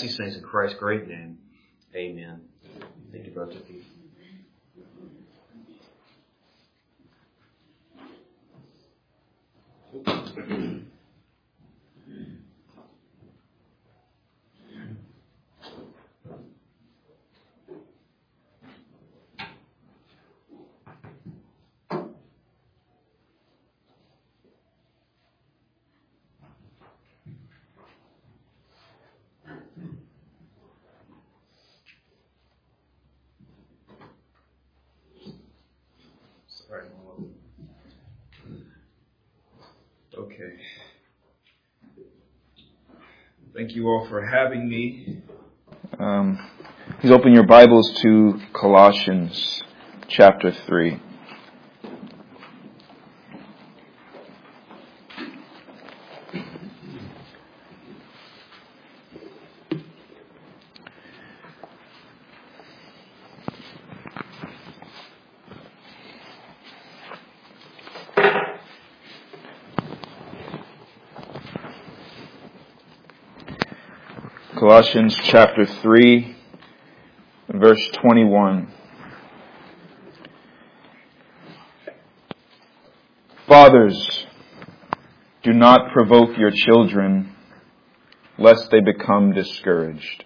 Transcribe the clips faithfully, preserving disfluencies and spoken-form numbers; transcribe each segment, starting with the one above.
These things in Christ's great name. Amen. Thank you, Brother Pete. Okay. Thank you all for having me. Um, please open your Bibles to Colossians chapter three. Colossians chapter three, verse twenty-one. Fathers, do not provoke your children, lest they become discouraged.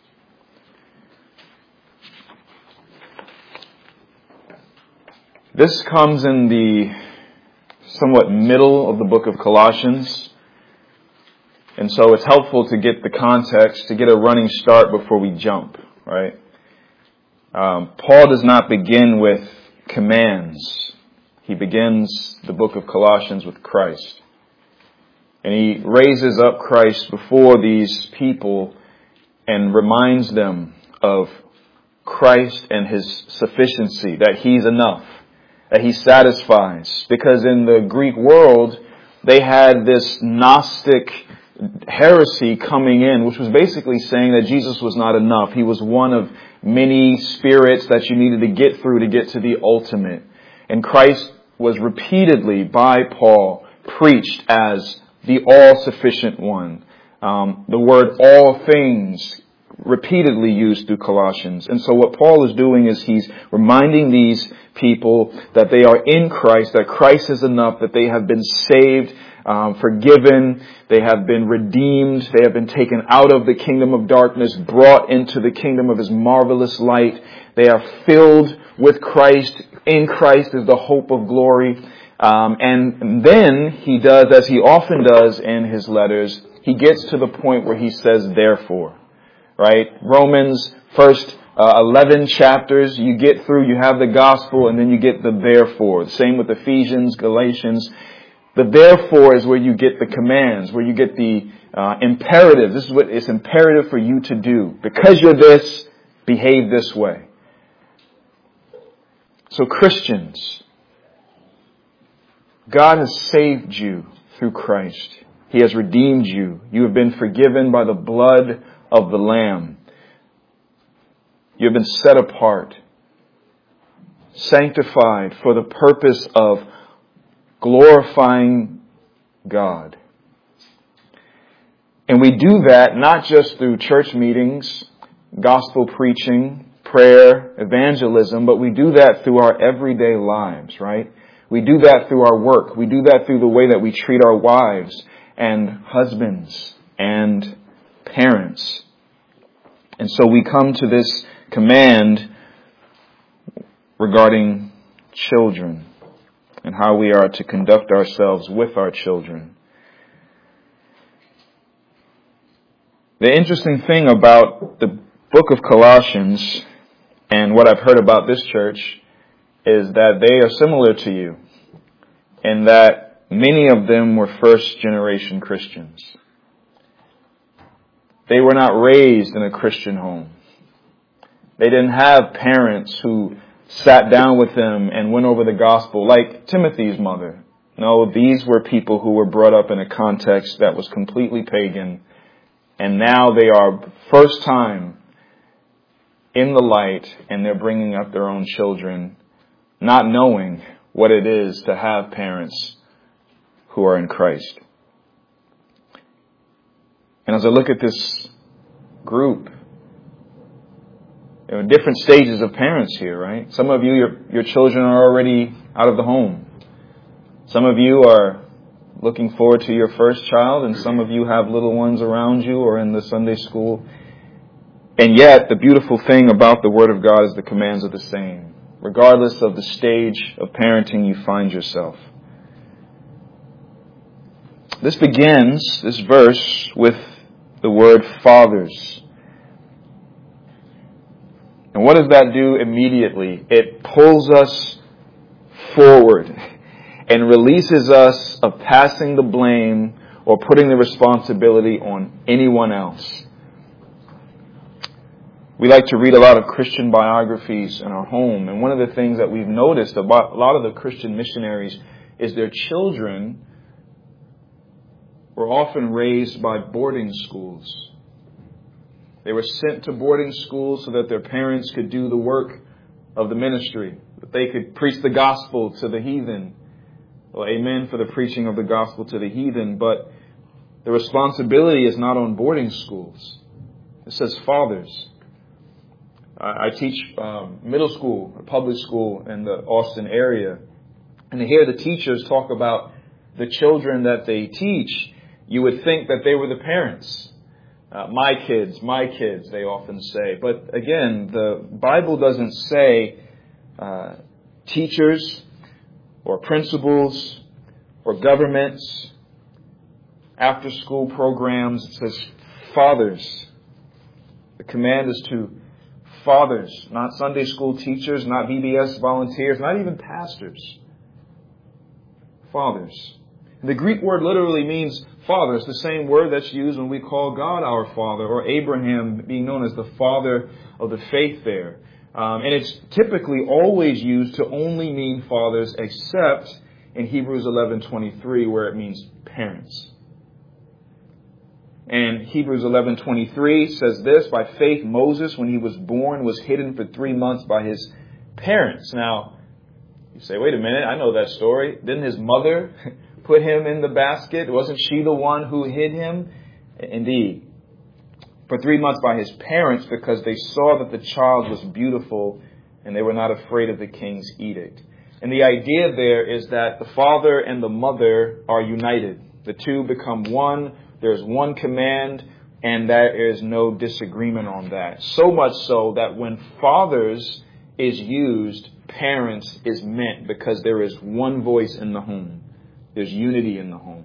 This comes in the somewhat middle of the book of Colossians. And so it's helpful to get the context, to get a running start before we jump, right? Um, Paul does not begin with commands. He begins the book of Colossians with Christ. And he raises up Christ before these people and reminds them of Christ and His sufficiency, that He's enough, that He satisfies. Because in the Greek world, they had this Gnostic heresy coming in, which was basically saying that Jesus was not enough. He was one of many spirits that you needed to get through to get to the ultimate. And Christ was repeatedly, by Paul, preached as the all-sufficient one. Um, the word all things repeatedly used through Colossians. And so what Paul is doing is he's reminding these people that they are in Christ, that Christ is enough, that they have been saved, Um, forgiven, they have been redeemed, they have been taken out of the kingdom of darkness, brought into the kingdom of His marvelous light. They are filled with Christ. In Christ is the hope of glory. Um, and then he does, as he often does in his letters, he gets to the point where he says, therefore, right? Romans, first uh, eleven chapters, you get through, you have the gospel, and then you get the therefore. The same with Ephesians, Galatians. The therefore is where you get the commands, where you get the uh, imperative. This is what it's imperative for you to do. Because you're this, behave this way. So Christians, God has saved you through Christ. He has redeemed you. You have been forgiven by the blood of the Lamb. You have been set apart, sanctified for the purpose of glorifying God. And we do that not just through church meetings, gospel preaching, prayer, evangelism, but we do that through our everyday lives, right? We do that through our work. We do that through the way that we treat our wives and husbands and parents. And so we come to this command regarding children and how we are to conduct ourselves with our children. The interesting thing about the book of Colossians and what I've heard about this church is that they are similar to you in that many of them were first generation Christians. They were not raised in a Christian home. They didn't have parents who sat down with them and went over the gospel like Timothy's mother. No, these were people who were brought up in a context that was completely pagan. And now they are first time in the light and they're bringing up their own children, not knowing what it is to have parents who are in Christ. And as I look at this group. There are different stages of parents here, right? Some of you, your, your children are already out of the home. Some of you are looking forward to your first child, and some of you have little ones around you or in the Sunday school. And yet, the beautiful thing about the Word of God is the commands are the same, regardless of the stage of parenting you find yourself. This begins, this verse, with the word fathers. And what does that do immediately? It pulls us forward and releases us of passing the blame or putting the responsibility on anyone else. We like to read a lot of Christian biographies in our home, and one of the things that we've noticed about a lot of the Christian missionaries is their children were often raised by boarding schools. They were sent to boarding schools so that their parents could do the work of the ministry, that they could preach the gospel to the heathen. Well, amen for the preaching of the gospel to the heathen, but the responsibility is not on boarding schools. It says fathers. I teach um, middle school, public school in the Austin area, and to hear the teachers talk about the children that they teach, you would think that they were the parents. Uh, my kids, my kids, they often say. But again, the Bible doesn't say uh, teachers or principals or governments, after school programs. It says fathers. The command is to fathers, not Sunday school teachers, not V B S volunteers, not even pastors. Fathers. The Greek word literally means father. It's the same word that's used when we call God our Father, or Abraham being known as the father of the faith there. Um, and it's typically always used to only mean fathers, except in Hebrews eleven twenty-three, where it means parents. And Hebrews eleven twenty-three says this: by faith Moses, when he was born, was hidden for three months by his parents. Now, you say, wait a minute, I know that story. Didn't his mother put him in the basket? Wasn't she the one who hid him? Indeed. For three months by his parents, because they saw that the child was beautiful and they were not afraid of the king's edict. And the idea there is that the father and the mother are united. The two become one. There's one command, and there is no disagreement on that. So much so that when fathers is used, parents is meant, because there is one voice in the home. There's unity in the home.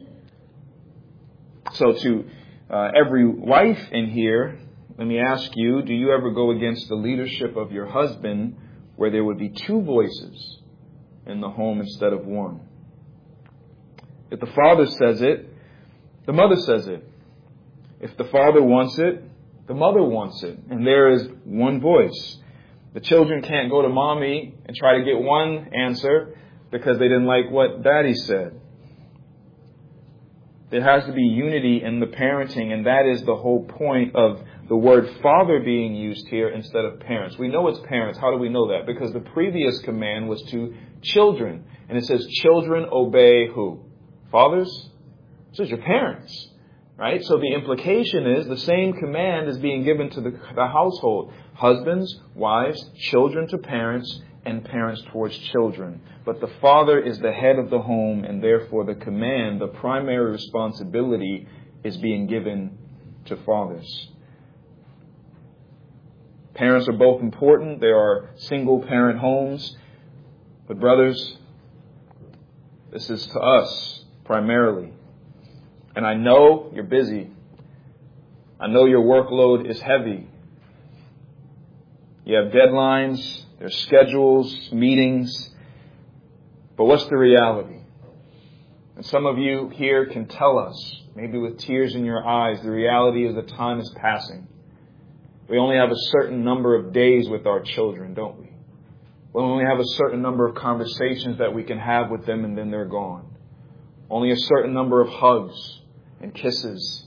So to uh, every wife in here, let me ask you, do you ever go against the leadership of your husband where there would be two voices in the home instead of one? If the father says it, the mother says it. If the father wants it, the mother wants it. And there is one voice. The children can't go to mommy and try to get one answer because they didn't like what daddy said. There has to be unity in the parenting, and that is the whole point of the word father being used here instead of parents. We know it's parents. How do we know that? Because the previous command was to children. And it says children obey who? Fathers? It says your parents. Right? So the implication is the same command is being given to the, the household. Husbands, wives, children to parents, and parents towards children. But the father is the head of the home, and therefore the command, the primary responsibility, is being given to fathers. Parents are both important. There are single parent homes. But brothers, this is to us primarily. And I know you're busy. I know your workload is heavy. You have deadlines, there's schedules, meetings. But what's the reality? And some of you here can tell us, maybe with tears in your eyes, the reality is that time is passing. We only have a certain number of days with our children, don't we? We only have a certain number of conversations that we can have with them, and then they're gone. Only a certain number of hugs and kisses.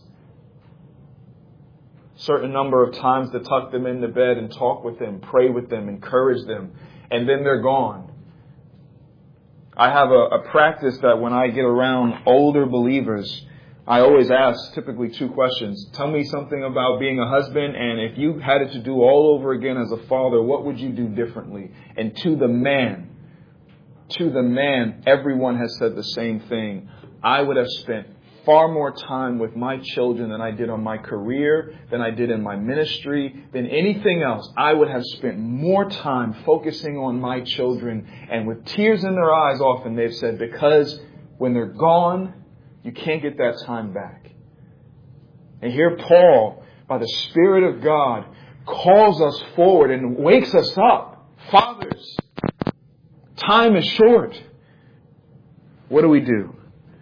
Certain number of times to tuck them into bed and talk with them, pray with them, encourage them, and then they're gone. I have a, a practice that when I get around older believers, I always ask typically two questions. Tell me something about being a husband, and if you had it to do all over again as a father, what would you do differently? And to the man, to the man, everyone has said the same thing. I would have spent far more time with my children than I did on my career, than I did in my ministry, than anything else. I would have spent more time focusing on my children. And with tears in their eyes often, they've said, because when they're gone, you can't get that time back. And here Paul, by the Spirit of God, calls us forward and wakes us up. Fathers, time is short. What do we do?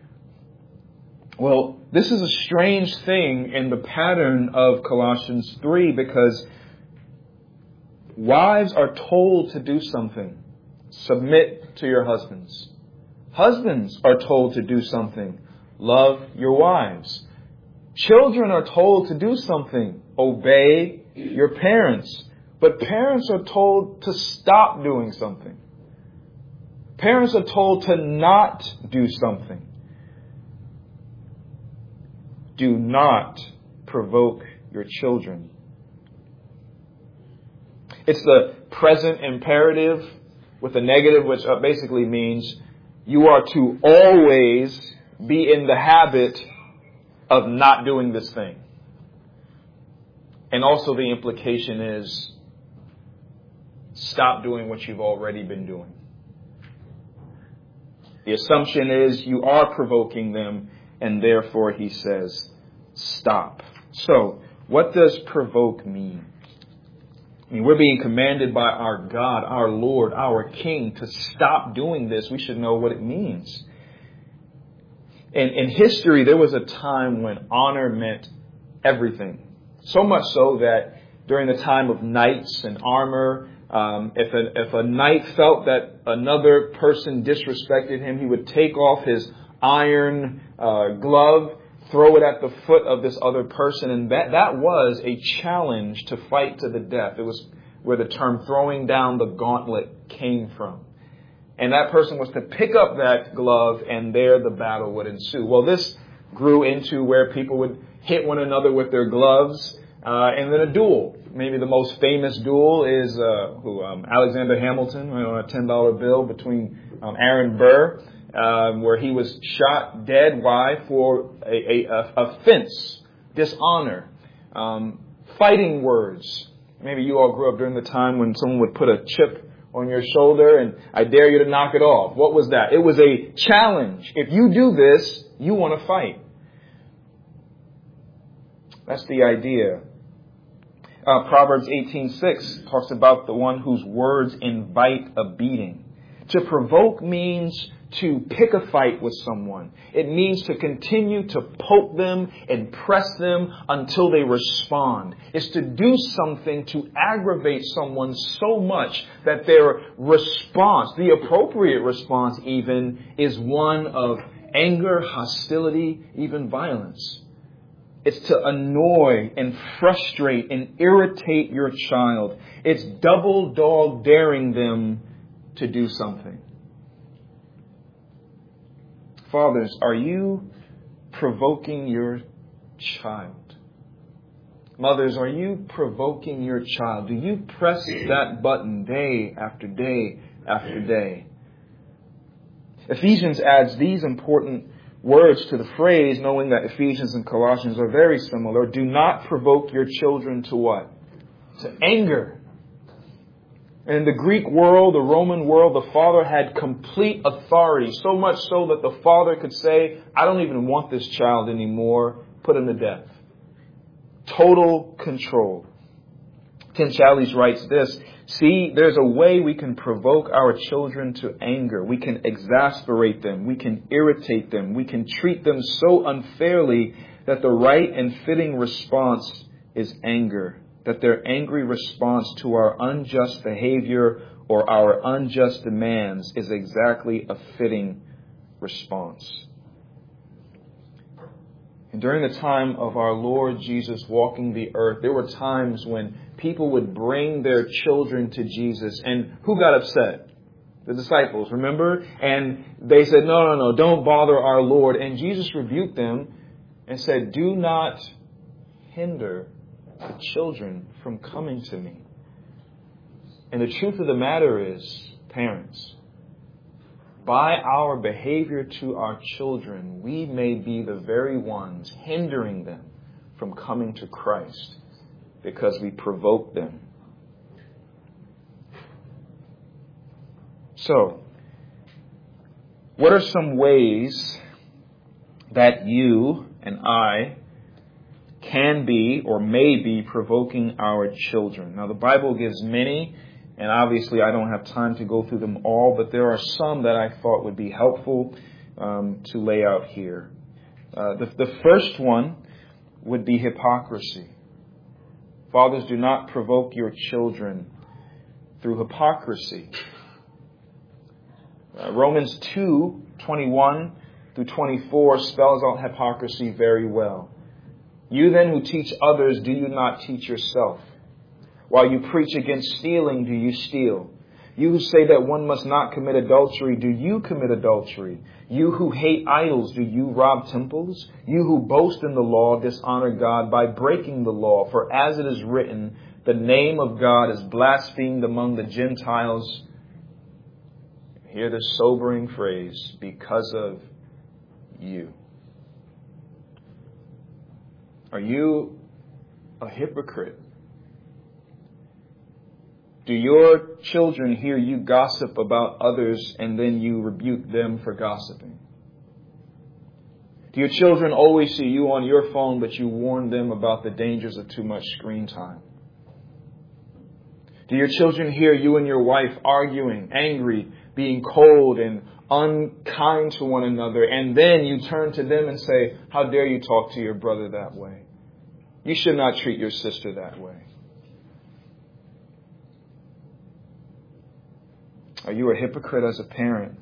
Well, this is a strange thing in the pattern of Colossians three, because wives are told to do something. Submit to your husbands. Husbands are told to do something. Love your wives. Children are told to do something. Obey your parents. But parents are told to stop doing something. Parents are told to not do something. Do not provoke your children. It's the present imperative with a negative, which basically means you are to always be in the habit of not doing this thing. And also the implication is stop doing what you've already been doing. The assumption is you are provoking them, and therefore he says, stop. So, what does provoke mean? I mean, we're being commanded by our God, our Lord, our King to stop doing this. We should know what it means. In, in history, there was a time when honor meant everything. So much so that during the time of knights and armor, um, if, a, if a knight felt that another person disrespected him, he would take off his iron uh, glove, throw it at the foot of this other person. And that, that was a challenge to fight to the death. It was where the term throwing down the gauntlet came from. And that person was to pick up that glove, and there the battle would ensue. Well, this grew into where people would hit one another with their gloves, uh, and then a duel. Maybe the most famous duel is uh, who um, Alexander Hamilton, on a ten dollar bill between um, Aaron Burr, um, where he was shot dead. Why? For a, a, a offense, dishonor, um, fighting words. Maybe you all grew up during the time when someone would put a chip on your shoulder and I dare you to knock it off. What was that? It was a challenge. If you do this, you want to fight. That's the idea. Uh, Proverbs eighteen six talks about the one whose words invite a beating. To provoke means to pick a fight with someone. It means to continue to poke them and press them until they respond. It's to do something to aggravate someone so much that their response, the appropriate response even, is one of anger, hostility, even violence. It's to annoy and frustrate and irritate your child. It's double dog daring them to do something. Fathers, are you provoking your child? Mothers, are you provoking your child? Do you press that button day after day after day? Ephesians adds these important words to the phrase, knowing that Ephesians and Colossians are very similar. Do not provoke your children to what? To anger. In the Greek world, the Roman world, the father had complete authority, so much so that the father could say, I don't even want this child anymore, put him to death. Total control. Tim Challies writes this, see, there's a way we can provoke our children to anger. We can exasperate them. We can irritate them. We can treat them so unfairly that the right and fitting response is anger. That their angry response to our unjust behavior or our unjust demands is exactly a fitting response. And during the time of our Lord Jesus walking the earth, there were times when people would bring their children to Jesus. And who got upset? The disciples, remember? And they said, no, no, no, don't bother our Lord. And Jesus rebuked them and said, do not hinder the children from coming to me. And the truth of the matter is, parents, by our behavior to our children, we may be the very ones hindering them from coming to Christ because we provoke them. So, what are some ways that you and I can be or may be provoking our children? Now, the Bible gives many, and obviously I don't have time to go through them all, but there are some that I thought would be helpful um, to lay out here. Uh, the, the first one would be hypocrisy. Fathers, do not provoke your children through hypocrisy. Uh, Romans two, twenty-one through twenty-four spells out hypocrisy very well. You then who teach others, do you not teach yourself? While you preach against stealing, do you steal? You who say that one must not commit adultery, do you commit adultery? You who hate idols, do you rob temples? You who boast in the law, dishonor God by breaking the law. For as it is written, the name of God is blasphemed among the Gentiles. Hear the sobering phrase, because of you. Are you a hypocrite? Do your children hear you gossip about others and then you rebuke them for gossiping? Do your children always see you on your phone but you warn them about the dangers of too much screen time? Do your children hear you and your wife arguing, angry, being cold and unkind to one another, and then you turn to them and say, how dare you talk to your brother that way? You should not treat your sister that way. Are you a hypocrite as a parent?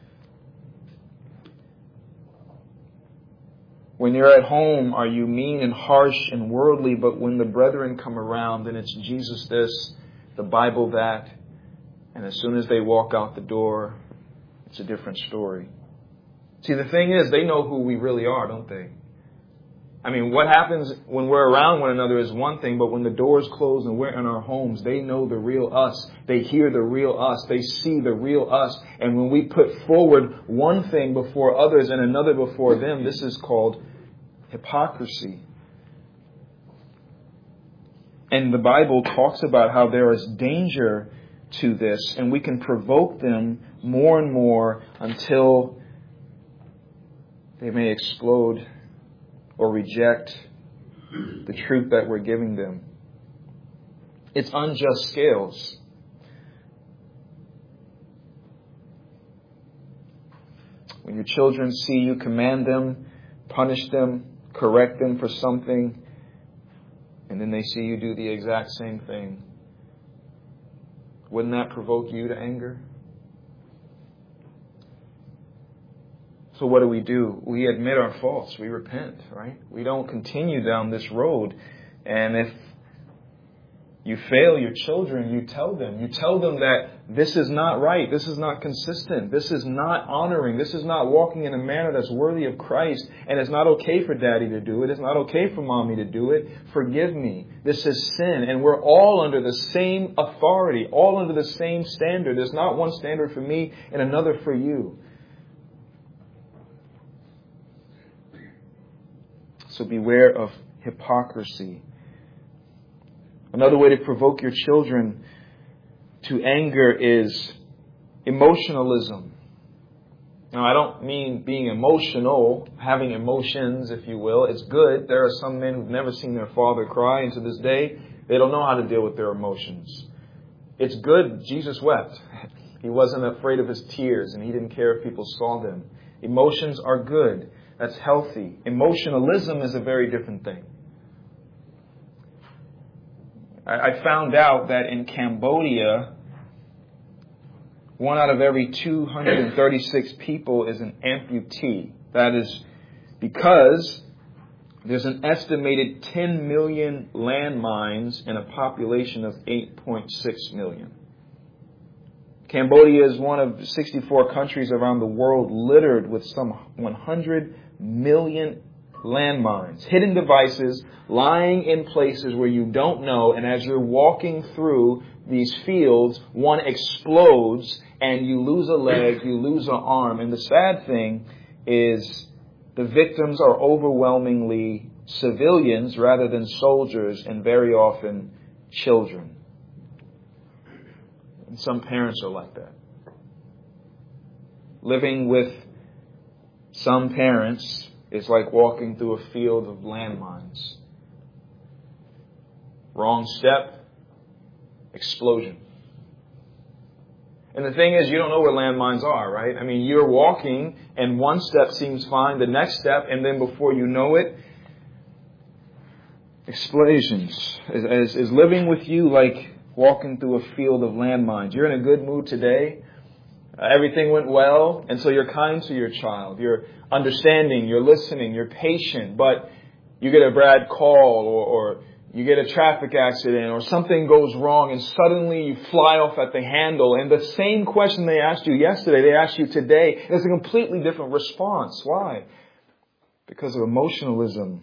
When you're at home, are you mean and harsh and worldly, but when the brethren come around, then it's Jesus this, the Bible that, and as soon as they walk out the door, it's a different story. See, the thing is, they know who we really are, don't they? I mean, what happens when we're around one another is one thing, but when the doors close and we're in our homes, they know the real us. They hear the real us. They see the real us. And when we put forward one thing before others and another before them, this is called hypocrisy. And the Bible talks about how there is danger to this, and we can provoke them more and more until they may explode or reject the truth that we're giving them. It's unjust scales. When your children see you command them, punish them, correct them for something, and then they see you do the exact same thing, wouldn't that provoke you to anger? So what do we do? We admit our faults. We repent, right? We don't continue down this road. And if you fail your children, you tell them. You tell them that this is not right. This is not consistent. This is not honoring. This is not walking in a manner that's worthy of Christ. And it's not okay for daddy to do it. It's not okay for mommy to do it. Forgive me. This is sin. And we're all under the same authority, all under the same standard. There's not one standard for me and another for you. So beware of hypocrisy. Another way to provoke your children to anger is emotionalism. Now, I don't mean being emotional, having emotions, if you will. It's good. There are some men who've never seen their father cry, and to this day, they don't know how to deal with their emotions. It's good. Jesus wept. He wasn't afraid of his tears, and he didn't care if people saw them. Emotions are good. That's healthy. Emotionalism is a very different thing. I found out that in Cambodia, one out of every two hundred thirty-six people is an amputee. That is because there's an estimated ten million landmines in a population of eight point six million. Cambodia is one of sixty-four countries around the world littered with some one hundred million Landmines, hidden devices lying in places where you don't know, and as you're walking through these fields, one explodes and you lose a leg, you lose an arm. And the sad thing is the victims are overwhelmingly civilians rather than soldiers, and very often children. And some parents are like that. Living with some parents is like walking through a field of landmines. Wrong step, explosion. And the thing is, you don't know where landmines are, right? I mean, you're walking and one step seems fine, the next step, and then before you know it, explosions. Is, is, is living with you like walking through a field of landmines? You're in a good mood today. Uh, everything went well, and so you're kind to your child. You're understanding, you're listening, you're patient, but you get a bad call or, or you get a traffic accident or something goes wrong and suddenly you fly off at the handle, and the same question they asked you yesterday, they asked you today. It's a completely different response. Why? Because of emotionalism.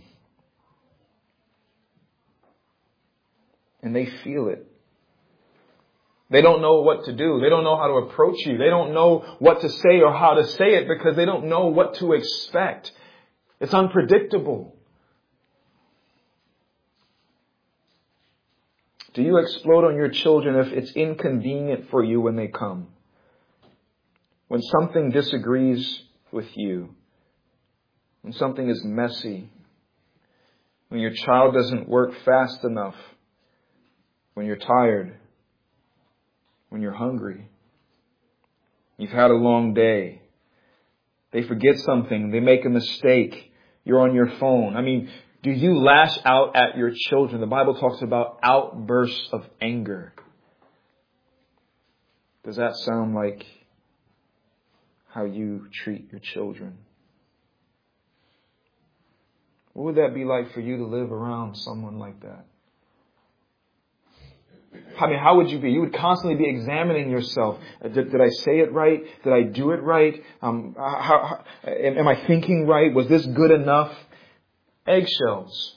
And they feel it. They don't know what to do. They don't know how to approach you. They don't know what to say or how to say it because they don't know what to expect. It's unpredictable. Do you explode on your children if it's inconvenient for you when they come? When something disagrees with you? When something is messy? When your child doesn't work fast enough? When you're tired? When you're hungry? You've had a long day. They forget something. They make a mistake. You're on your phone. I mean, do you lash out at your children? The Bible talks about outbursts of anger. Does that sound like how you treat your children? What would that be like for you to live around someone like that? I mean, how would you be? You would constantly be examining yourself. Did, did I say it right? Did I do it right? Um, how, how, am I thinking right? Was this good enough? Eggshells.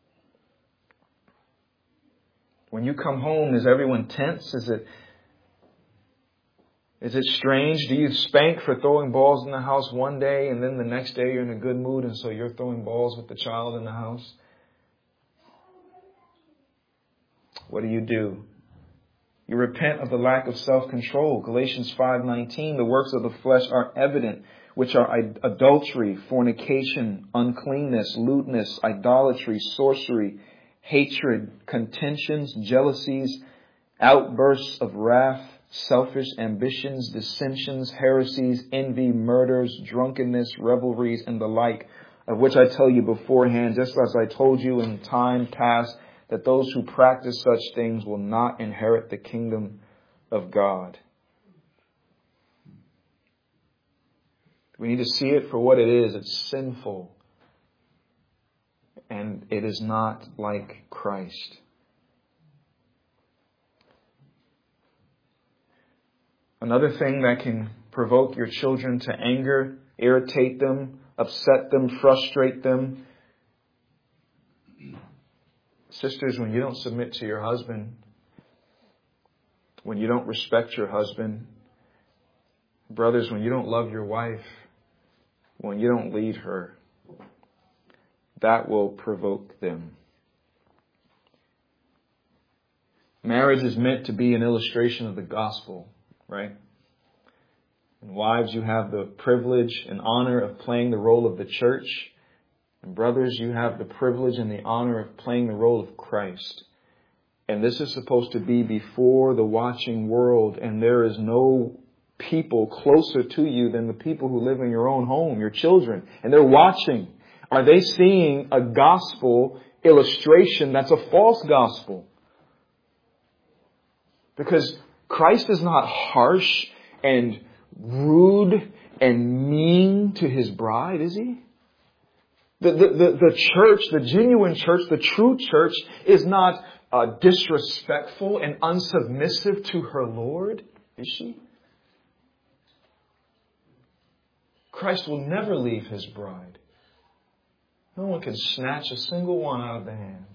When you come home, is everyone tense? Is it, is it strange? Do you spank for throwing balls in the house one day and then the next day you're in a good mood and so you're throwing balls with the child in the house? What do you do? You repent of the lack of self-control. Galatians five nineteen, the works of the flesh are evident, which are adultery, fornication, uncleanness, lewdness, idolatry, sorcery, hatred, contentions, jealousies, outbursts of wrath, selfish ambitions, dissensions, heresies, envy, murders, drunkenness, revelries, and the like, of which I tell you beforehand, just as I told you in time past, that those who practice such things will not inherit the kingdom of God. We need to see it for what it is. It's sinful. And it is not like Christ. Another thing that can provoke your children to anger, irritate them, upset them, frustrate them. Sisters, when you don't submit to your husband, when you don't respect your husband, brothers, when you don't love your wife, when you don't lead her, that will provoke them. Marriage is meant to be an illustration of the gospel, right? And wives, you have the privilege and honor of playing the role of the church. And brothers, you have the privilege and the honor of playing the role of Christ. And this is supposed to be before the watching world. And there is no people closer to you than the people who live in your own home, your children. And they're watching. Are they seeing a gospel illustration that's a false gospel? Because Christ is not harsh and rude and mean to his bride, is he? The, the, the, the church, the genuine church, the true church is not uh, disrespectful and unsubmissive to her Lord, is she? Christ will never leave his bride. No one can snatch a single one out of the hand.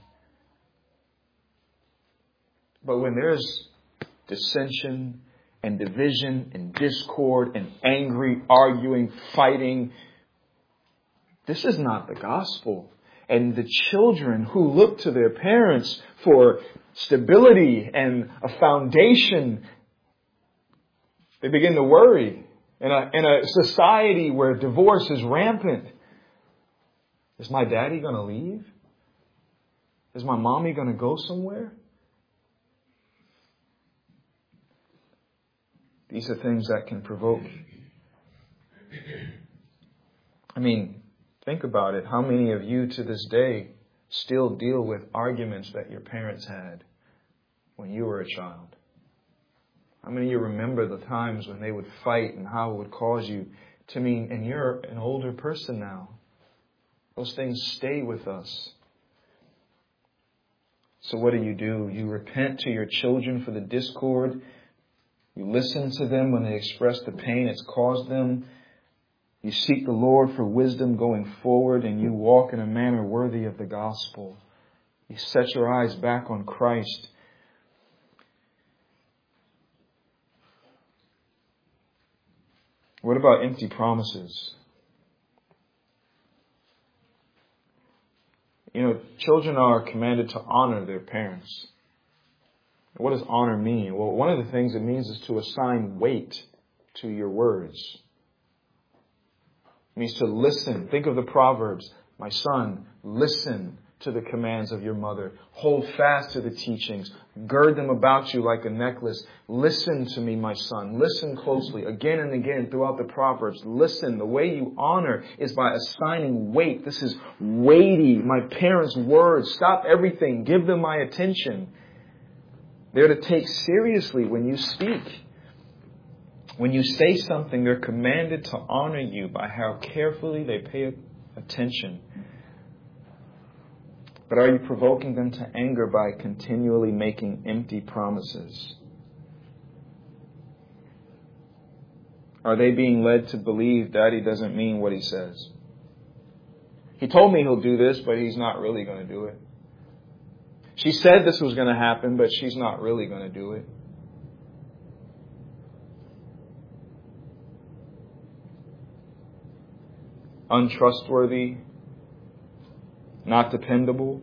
But when there's dissension and division and discord and angry, arguing, fighting, this is not the gospel. And the children who look to their parents for stability and a foundation, they begin to worry. In a, in a society where divorce is rampant, is my daddy going to leave? Is my mommy going to go somewhere? These are things that can provoke. I mean, think about it. How many of you to this day still deal with arguments that your parents had when you were a child? How many of you remember the times when they would fight and how it would cause you to mean, and you're an older person now. Those things stay with us. So what do you do? You repent to your children for the discord. You listen to them when they express the pain it's caused them. You seek the Lord for wisdom going forward, and you walk in a manner worthy of the gospel. You set your eyes back on Christ. What about empty promises? You know, children are commanded to honor their parents. What does honor mean? Well, one of the things it means is to assign weight to your words. It means to listen. Think of the Proverbs. My son, listen to the commands of your mother. Hold fast to the teachings. Gird them about you like a necklace. Listen to me, my son. Listen closely. Again and again throughout the Proverbs. Listen. The way you honor is by assigning weight. This is weighty. My parents' words. Stop everything. Give them my attention. They're to take seriously when you speak. When you say something, they're commanded to honor you by how carefully they pay attention. But are you provoking them to anger by continually making empty promises? Are they being led to believe Daddy doesn't mean what he says? He told me he'll do this, but he's not really going to do it. She said this was going to happen, but she's not really going to do it. Untrustworthy, not dependable.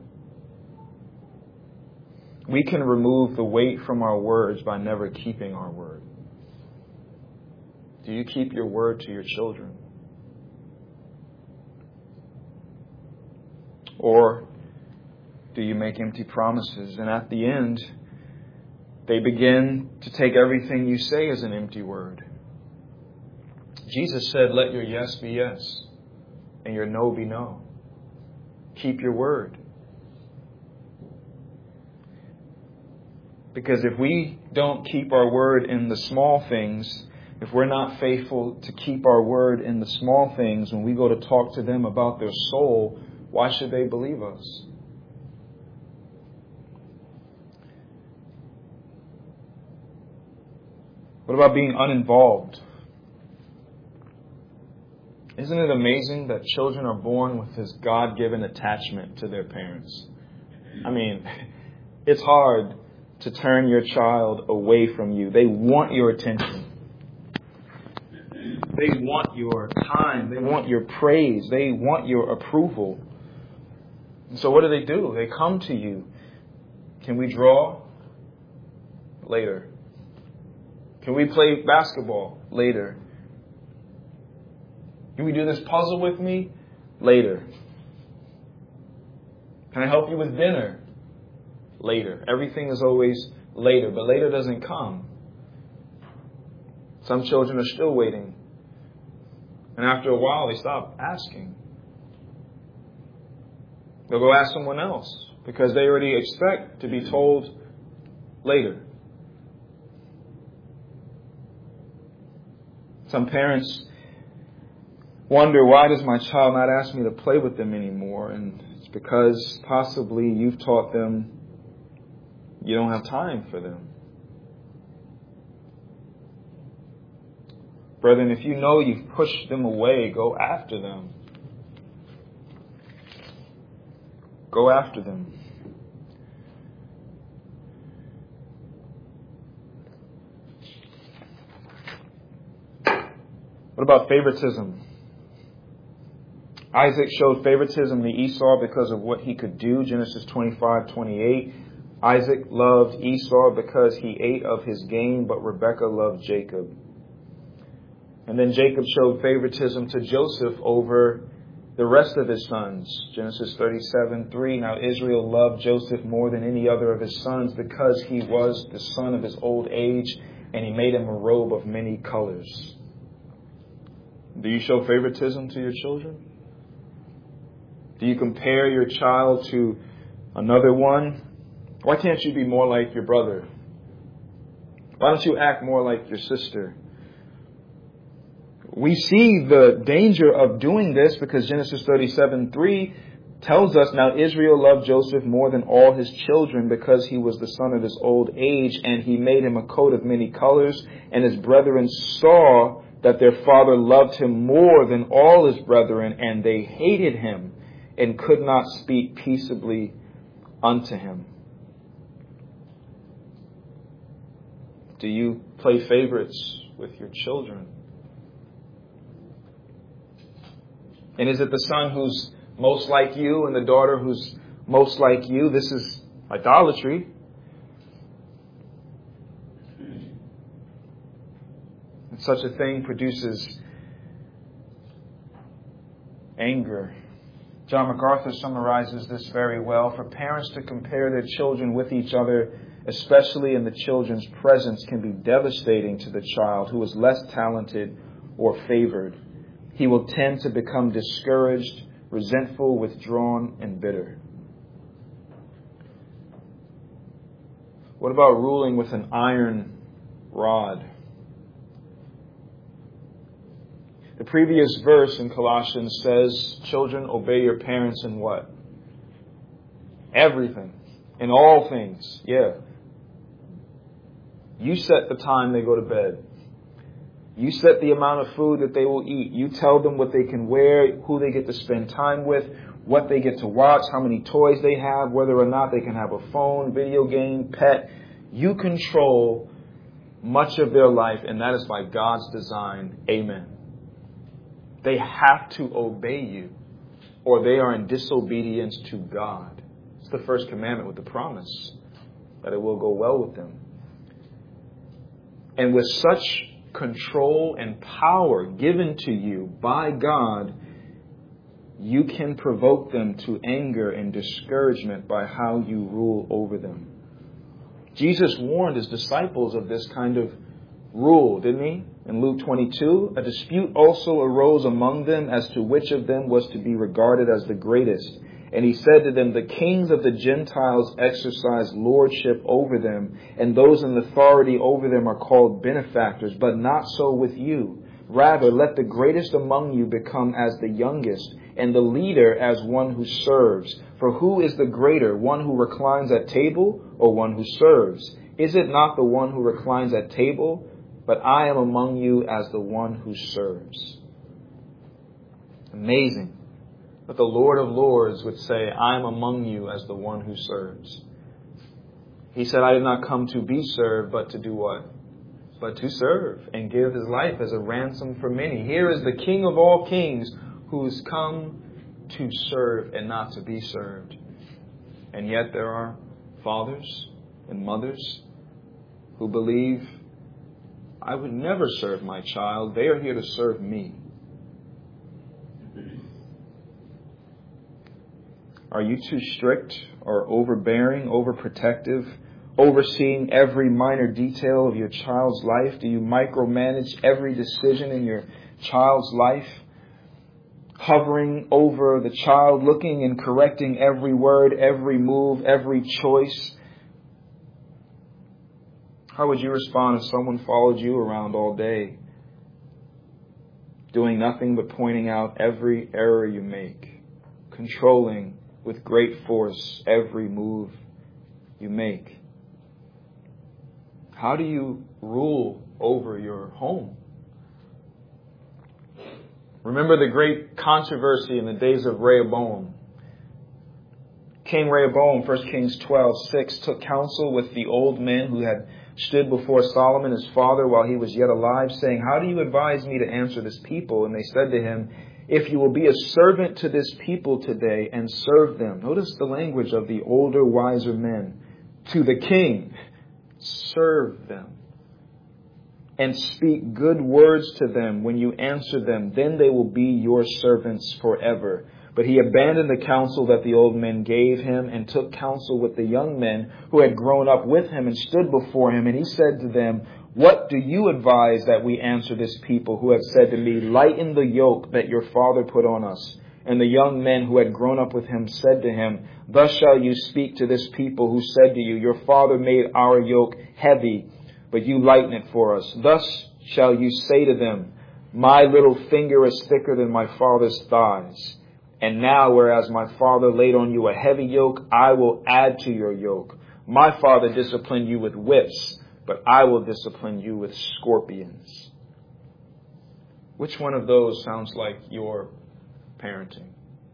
We can remove the weight from our words by never keeping our word. Do you keep your word to your children? Or do you make empty promises? And at the end, they begin to take everything you say as an empty word. Jesus said, let your yes be yes and your no be no. Keep your word. Because if we don't keep our word in the small things, if we're not faithful to keep our word in the small things, when we go to talk to them about their soul, why should they believe us? What about being uninvolved? Isn't it amazing that children are born with this God-given attachment to their parents? I mean, it's hard to turn your child away from you. They want your attention. They want your time. They want your praise. They want your approval. And so what do they do? They come to you. Can we draw? Later. Can we play basketball? Later. Can we do this puzzle with me? Later. Can I help you with dinner? Later. Everything is always later, but later doesn't come. Some children are still waiting. And after a while, they stop asking. They'll go ask someone else because they already expect to be told later. Some parents wonder, why does my child not ask me to play with them anymore? And it's because possibly you've taught them you don't have time for them. Brethren, if you know you've pushed them away, go after them. Go after them. What about favoritism? Isaac showed favoritism to Esau because of what he could do. Genesis twenty-five twenty-eight. Isaac loved Esau because he ate of his game, but Rebekah loved Jacob. And then Jacob showed favoritism to Joseph over the rest of his sons. Genesis thirty-seven three. Now Israel loved Joseph more than any other of his sons because he was the son of his old age, and he made him a robe of many colors. Do you show favoritism to your children? Do you compare your child to another one? Why can't you be more like your brother? Why don't you act more like your sister? We see the danger of doing this because Genesis thirty-seven three tells us, now Israel loved Joseph more than all his children because he was the son of his old age, and he made him a coat of many colors, and his brethren saw that their father loved him more than all his brethren, and they hated him and could not speak peaceably unto him. Do you play favorites with your children? And is it the son who's most like you and the daughter who's most like you? This is idolatry. And such a thing produces anger. John MacArthur summarizes this very well. For parents to compare their children with each other, especially in the children's presence, can be devastating to the child who is less talented or favored. He will tend to become discouraged, resentful, withdrawn, and bitter. What about ruling with an iron rod? The previous verse in Colossians says, children, obey your parents in what? Everything. In all things. Yeah. You set the time they go to bed. You set the amount of food that they will eat. You tell them what they can wear, who they get to spend time with, what they get to watch, how many toys they have, whether or not they can have a phone, video game, pet. You control much of their life, and that is by God's design. Amen. They have to obey you, or they are in disobedience to God. It's the first commandment with the promise that it will go well with them. And with such control and power given to you by God, you can provoke them to anger and discouragement by how you rule over them. Jesus warned his disciples of this kind of rule, didn't he? In Luke twenty-two, a dispute also arose among them as to which of them was to be regarded as the greatest. And he said to them, the kings of the Gentiles exercise lordship over them, and those in authority over them are called benefactors, but not so with you. Rather, let the greatest among you become as the youngest, and the leader as one who serves. For who is the greater, one who reclines at table or one who serves? Is it not the one who reclines at table? But I am among you as the one who serves. Amazing that the Lord of Lords would say, I am among you as the one who serves. He said, I did not come to be served, but to do what? But to serve and give his life as a ransom for many. Here is the King of all kings who has come to serve and not to be served. And yet there are fathers and mothers who believe, I would never serve my child. They are here to serve me. Are you too strict or overbearing, overprotective, overseeing every minor detail of your child's life? Do you micromanage every decision in your child's life? Hovering over the child, looking and correcting every word, every move, every choice. How would you respond if someone followed you around all day, doing nothing but pointing out every error you make, controlling with great force every move you make? How do you rule over your home? Remember the great controversy in the days of Rehoboam. King Rehoboam, First Kings twelve six, took counsel with the old men who had stood before Solomon his father while he was yet alive, saying, "How do you advise me to answer this people?" And they said to him, "If you will be a servant to this people today and serve them." Notice the language of the older, wiser men. To the king, serve them. And speak good words to them when you answer them. Then they will be your servants forever. But he abandoned the counsel that the old men gave him and took counsel with the young men who had grown up with him and stood before him. And he said to them, "What do you advise that we answer this people who have said to me, 'Lighten the yoke that your father put on us'?" And the young men who had grown up with him said to him, "Thus shall you speak to this people who said to you, 'Your father made our yoke heavy, but you lighten it for us.' Thus shall you say to them, 'My little finger is thicker than my father's thighs. And now, whereas my father laid on you a heavy yoke, I will add to your yoke. My father disciplined you with whips, but I will discipline you with scorpions." Which one of those sounds like your parenting?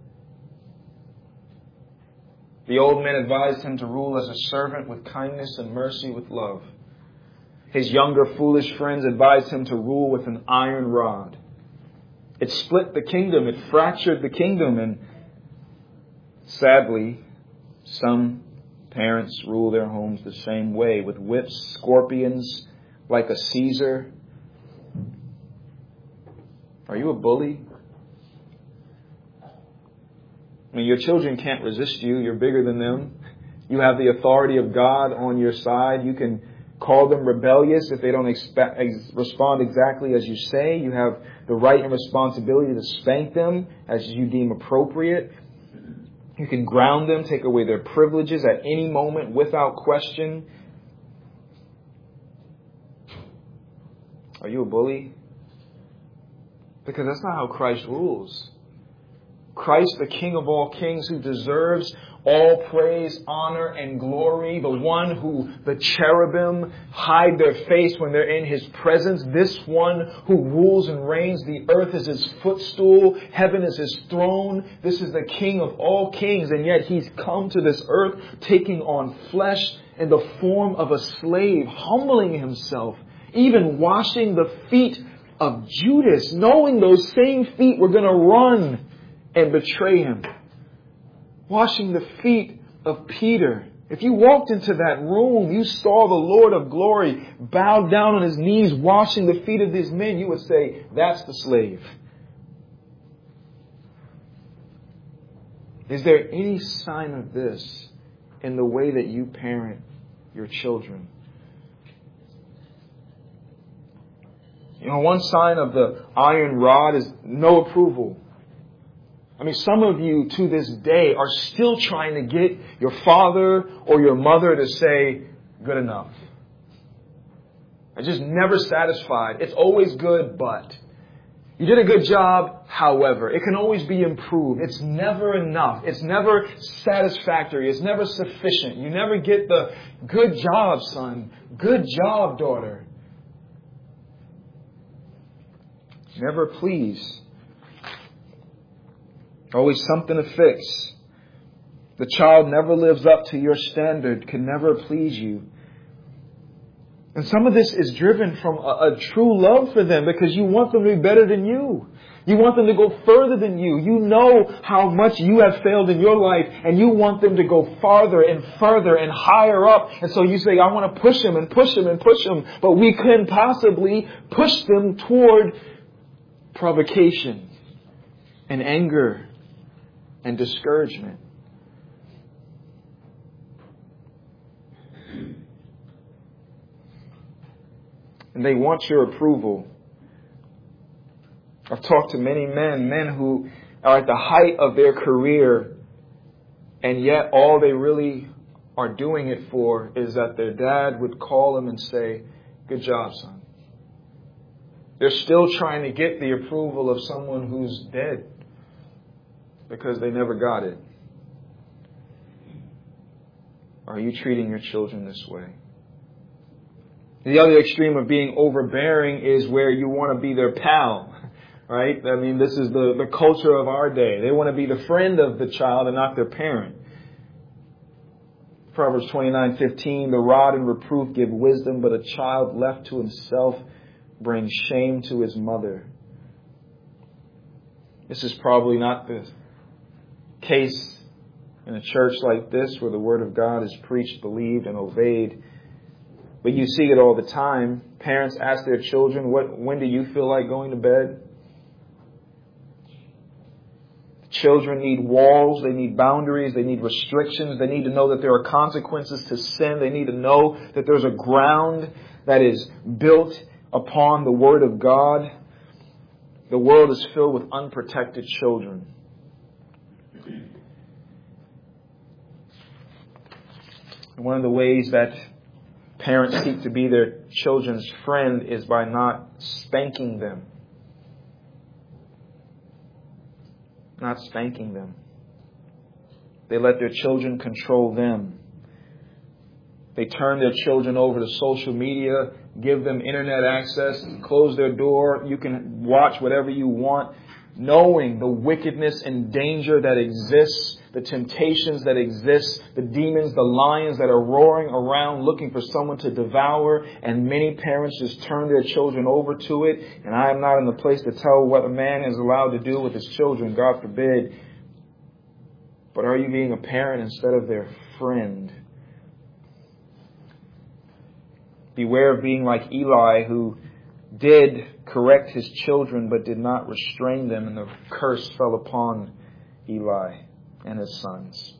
The old men advised him to rule as a servant with kindness and mercy with love. His younger foolish friends advised him to rule with an iron rod. It split the kingdom. It fractured the kingdom. And sadly, some parents rule their homes the same way, with whips, scorpions, like a Caesar. Are you a bully? I mean, your children can't resist you. You're bigger than them. You have the authority of God on your side. You can call them rebellious if they don't expect, ex- respond exactly as you say. You have the right and responsibility to spank them as you deem appropriate. You can ground them, take away their privileges at any moment without question. Are you a bully? Because that's not how Christ rules. Christ, the King of all kings, who deserves all praise, honor, and glory, the one who the cherubim hide their face when they're in His presence, this one who rules and reigns, the earth is His footstool, heaven is His throne, this is the King of all kings, and yet He's come to this earth taking on flesh in the form of a slave, humbling Himself, even washing the feet of Judas, knowing those same feet were going to run and betray Him. Washing the feet of Peter. If you walked into that room, you saw the Lord of glory bowed down on His knees, washing the feet of these men, you would say, that's the slave. Is there any sign of this in the way that you parent your children? You know, one sign of the iron rod is no approval. I mean, some of you to this day are still trying to get your father or your mother to say, good enough. I'm just never satisfied. It's always good, but. You did a good job, however. It can always be improved. It's never enough. It's never satisfactory. It's never sufficient. You never get the good job, son. Good job, daughter. Never please. Always something to fix. The child never lives up to your standard, can never please you. And some of this is driven from a, a true love for them because you want them to be better than you. You want them to go further than you. You know how much you have failed in your life and you want them to go farther and further and higher up. And so you say, I want to push them and push them and push them. But we couldn't possibly push them toward provocation and anger and discouragement. And they want your approval. I've talked to many men, men who are at the height of their career, and yet all they really are doing it for is that their dad would call them and say, good job, son. They're still trying to get the approval of someone who's dead because they never got it. Are you treating your children this way? The other extreme of being overbearing is where you want to be their pal, right? I mean, this is the, the culture of our day. They want to be the friend of the child and not their parent. Proverbs twenty-nine fifteen, the rod and reproof give wisdom, but a child left to himself brings shame to his mother. This is probably not the case in a church like this where the Word of God is preached, believed, and obeyed. But you see it all the time. Parents ask their children, "What? When do you feel like going to bed?" Children need walls. They need boundaries. They need restrictions. They need to know that there are consequences to sin. They need to know that there's a ground that is built upon the Word of God. The world is filled with unprotected children. One of the ways that parents seek to be their children's friend is by not spanking them. Not spanking them. They let their children control them. They turn their children over to social media, give them internet access, close their door. You can watch whatever you want, knowing the wickedness and danger that exists, the temptations that exist, the demons, the lions that are roaring around looking for someone to devour. And many parents just turn their children over to it. And I am not in the place to tell what a man is allowed to do with his children, God forbid. But are you being a parent instead of their friend? Beware of being like Eli, who did correct his children but did not restrain them, and the curse fell upon Eli and his sons.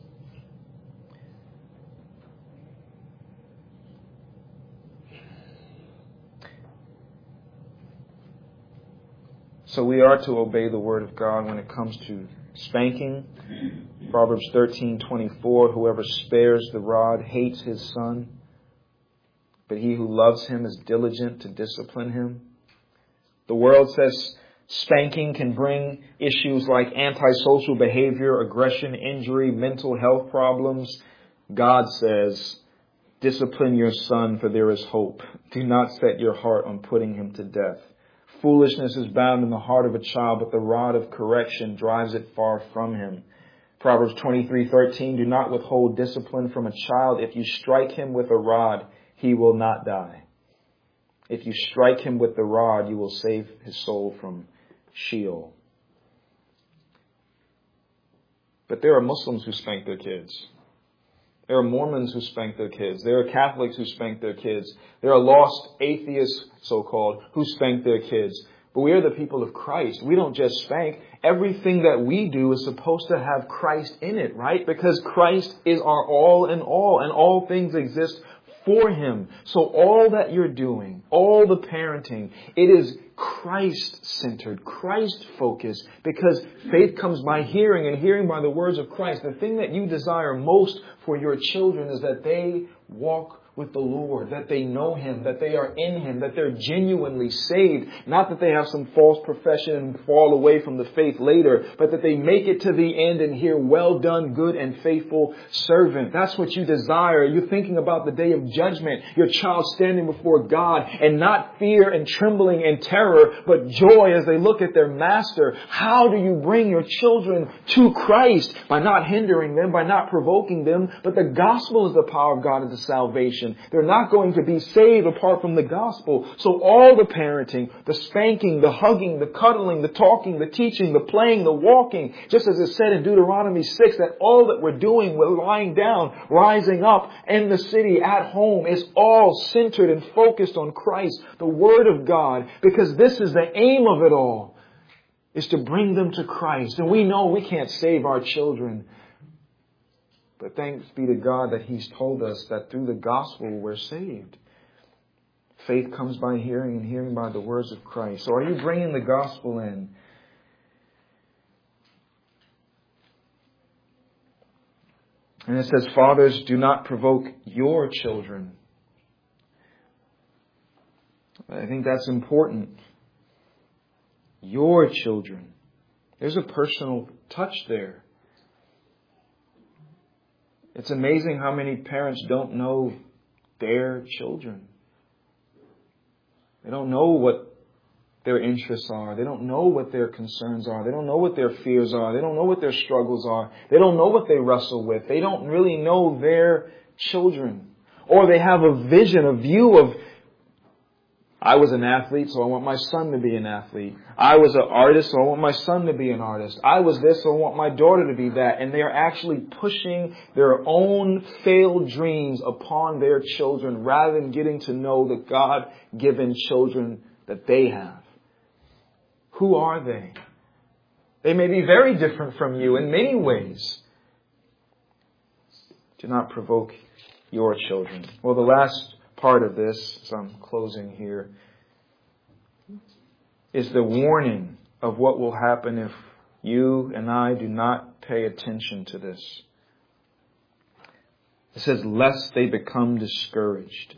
So we are to obey the Word of God when it comes to spanking. Proverbs thirteen twenty-four, whoever spares the rod hates his son, but he who loves him is diligent to discipline him. The world says spanking can bring issues like antisocial behavior, aggression, injury, mental health problems. God says, discipline your son, for there is hope. Do not set your heart on putting him to death. Foolishness is bound in the heart of a child, but the rod of correction drives it far from him. Proverbs twenty-three thirteen, do not withhold discipline from a child. If you strike him with a rod, he will not die. If you strike him with the rod, you will save his soul from Sheol. But there are Muslims who spank their kids. There are Mormons who spank their kids. There are Catholics who spank their kids. There are lost atheists, so-called, who spank their kids. But we are the people of Christ. We don't just spank. Everything that we do is supposed to have Christ in it, right? Because Christ is our all in all, and all things exist for Him. So all that you're doing, all the parenting, it is Christ-centered, Christ-focused, because faith comes by hearing and hearing by the words of Christ. The thing that you desire most for your children is that they walk with the Lord, that they know Him, that they are in Him, that they're genuinely saved. Not that they have some false profession and fall away from the faith later, but that they make it to the end and hear, well done, good and faithful servant. That's what you desire. You're thinking about the day of judgment, your child standing before God, and not fear and trembling and terror, but joy as they look at their master. How do you bring your children to Christ? By not hindering them, by not provoking them, but the gospel is the power of God into salvation. They're not going to be saved apart from the gospel. So all the parenting, the spanking, the hugging, the cuddling, the talking, the teaching, the playing, the walking, just as it said in Deuteronomy six, that all that we're doing, we're lying down, rising up in the city, at home, is all centered and focused on Christ, the Word of God, because this is the aim of it all, is to bring them to Christ. And we know we can't save our children. But thanks be to God that He's told us that through the gospel we're saved. Faith comes by hearing, and hearing by the words of Christ. So are you bringing the gospel in? And it says, fathers, do not provoke your children. I think that's important. Your children. There's a personal touch there. It's amazing how many parents don't know their children. They don't know what their interests are. They don't know what their concerns are. They don't know what their fears are. They don't know what their struggles are. They don't know what they wrestle with. They don't really know their children. Or they have a vision, a view of, I was an athlete, so I want my son to be an athlete. I was an artist, so I want my son to be an artist. I was this, so I want my daughter to be that. And they are actually pushing their own failed dreams upon their children rather than getting to know the God-given children that they have. Who are they? They may be very different from you in many ways. Do not provoke your children. Well, the last part of this, as I'm closing here, is the warning of what will happen if you and I do not pay attention to this. It says, lest they become discouraged.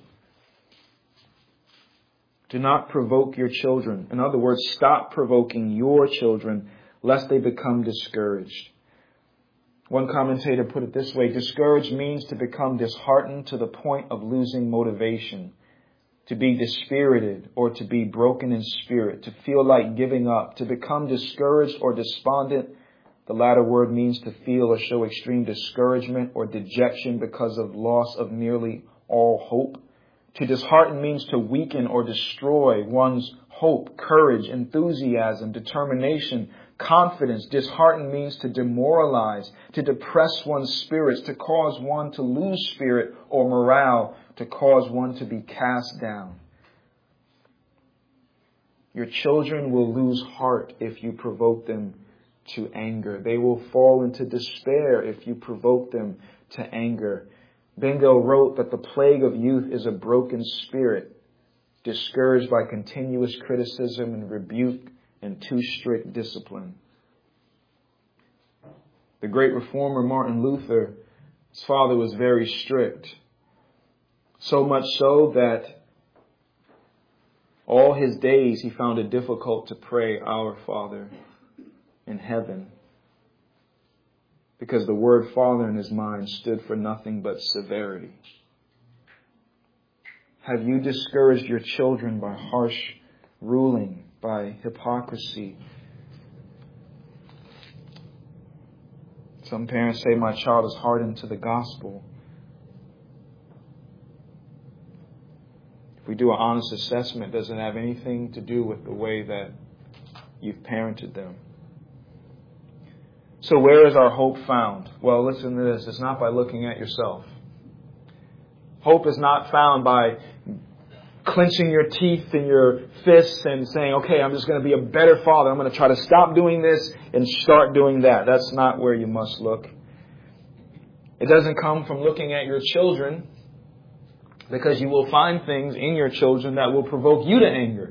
Do not provoke your children. In other words, stop provoking your children, lest they become discouraged. One commentator put it this way: discouraged means to become disheartened to the point of losing motivation, to be dispirited or to be broken in spirit, to feel like giving up, to become discouraged or despondent. The latter word means to feel or show extreme discouragement or dejection because of loss of nearly all hope. To dishearten means to weaken or destroy one's hope, courage, enthusiasm, determination, confidence. Dishearten means to demoralize, to depress one's spirits, to cause one to lose spirit or morale, to cause one to be cast down. Your children will lose heart if you provoke them to anger. They will fall into despair if you provoke them to anger. Bingo wrote that the plague of youth is a broken spirit, discouraged by continuous criticism and rebuke and too strict discipline. The great reformer Martin Luther, his father was very strict. So much so that all his days he found it difficult to pray, Our Father in heaven, because the word Father in his mind stood for nothing but severity. Have you discouraged your children by harsh ruling, by hypocrisy? Some parents say, my child is hardened to the gospel. If we do an honest assessment, it doesn't have anything to do with the way that you've parented them. So where is our hope found? Well, listen to this. It's not by looking at yourself. Hope is not found by clenching your teeth in your fists and saying, okay, I'm just going to be a better father. I'm going to try to stop doing this and start doing that. That's not where you must look. It doesn't come from looking at your children, because you will find things in your children that will provoke you to anger.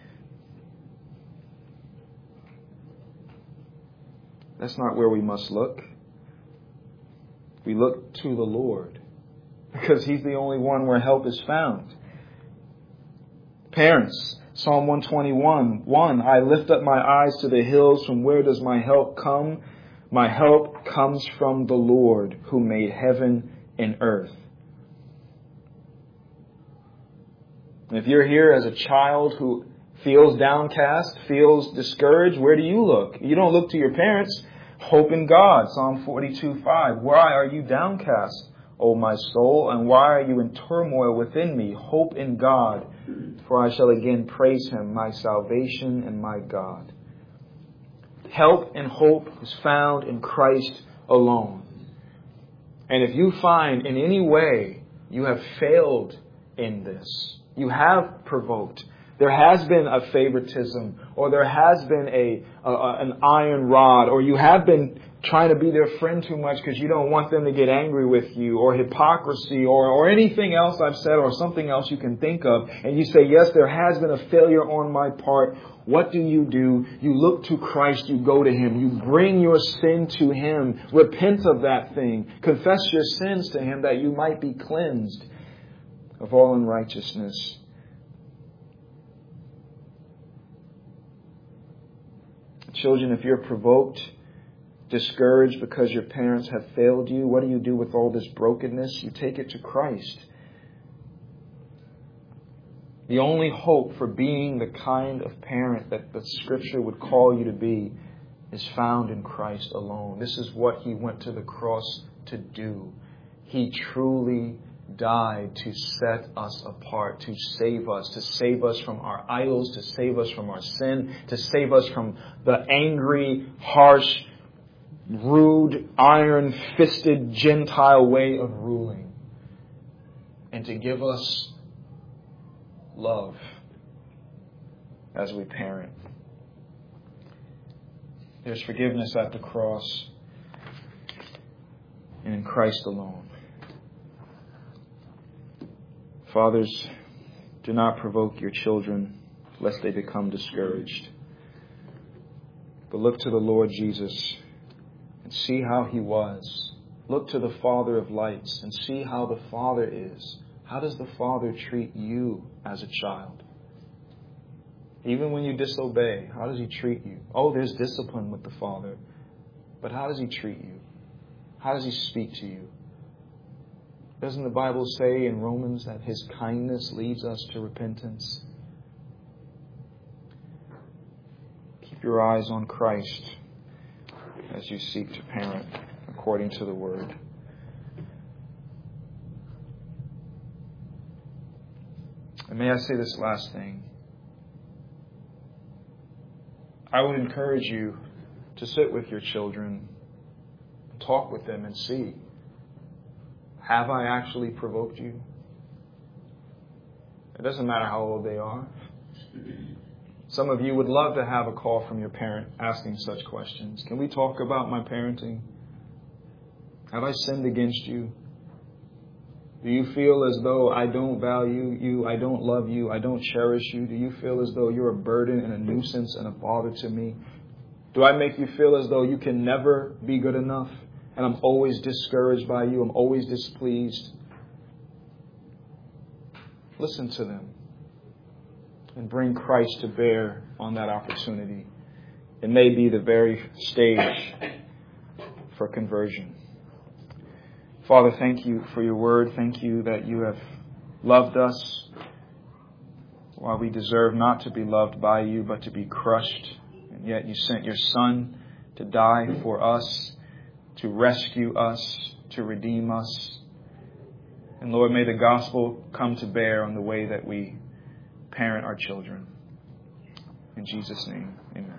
That's not where we must look. We look to the Lord, because He's the only one where help is found. Parents, Psalm one twenty-one, one, I lift up my eyes to the hills. From where does my help come? My help comes from the Lord who made heaven and earth. If you're here as a child who feels downcast, feels discouraged, where do you look? You don't look to your parents. Hope in God. Psalm forty-two, five. Why are you downcast, O my soul? And why are you in turmoil within me? Hope in God, for I shall again praise Him, my salvation and my God. Help and hope is found in Christ alone. And if you find in any way you have failed in this, you have provoked, there has been a favoritism, or there has been a, a an iron rod, or you have been trying to be their friend too much because you don't want them to get angry with you, or hypocrisy, or, or anything else I've said, or something else you can think of, and you say, yes, there has been a failure on my part. What do you do? You look to Christ, you go to Him, you bring your sin to Him, repent of that thing, confess your sins to Him that you might be cleansed of all unrighteousness. Children, if you're provoked, discouraged because your parents have failed you, what do you do with all this brokenness? You take it to Christ. The only hope for being the kind of parent that the Scripture would call you to be is found in Christ alone. This is what He went to the cross to do. He truly died to set us apart, to save us, to save us from our idols, to save us from our sin, to save us from the angry, harsh, rude, iron-fisted Gentile way of ruling, and to give us love as we parent. There's forgiveness at the cross and in Christ alone. Fathers, do not provoke your children lest they become discouraged. But look to the Lord Jesus and see how He was. Look to the Father of lights and see how the Father is. How does the Father treat you as a child? Even when you disobey, how does He treat you? Oh, there's discipline with the Father. But how does He treat you? How does He speak to you? Doesn't the Bible say in Romans that His kindness leads us to repentance? Keep your eyes on Christ as you seek to parent according to the Word. And may I say this last thing. I would encourage you to sit with your children, talk with them and see, have I actually provoked you? It doesn't matter how old they are. Some of you would love to have a call from your parent asking such questions. Can we talk about my parenting? Have I sinned against you? Do you feel as though I don't value you, I don't love you, I don't cherish you? Do you feel as though you're a burden and a nuisance and a bother to me? Do I make you feel as though you can never be good enough and I'm always discouraged by you, I'm always displeased? Listen to them and bring Christ to bear on that opportunity. It may be the very stage for conversion. Father, thank you for your word. Thank you that you have loved us while we deserve not to be loved by you, but to be crushed. And yet you sent your Son to die for us, to rescue us, to redeem us. And Lord, may the gospel come to bear on the way that we parent our children. In Jesus' name, amen.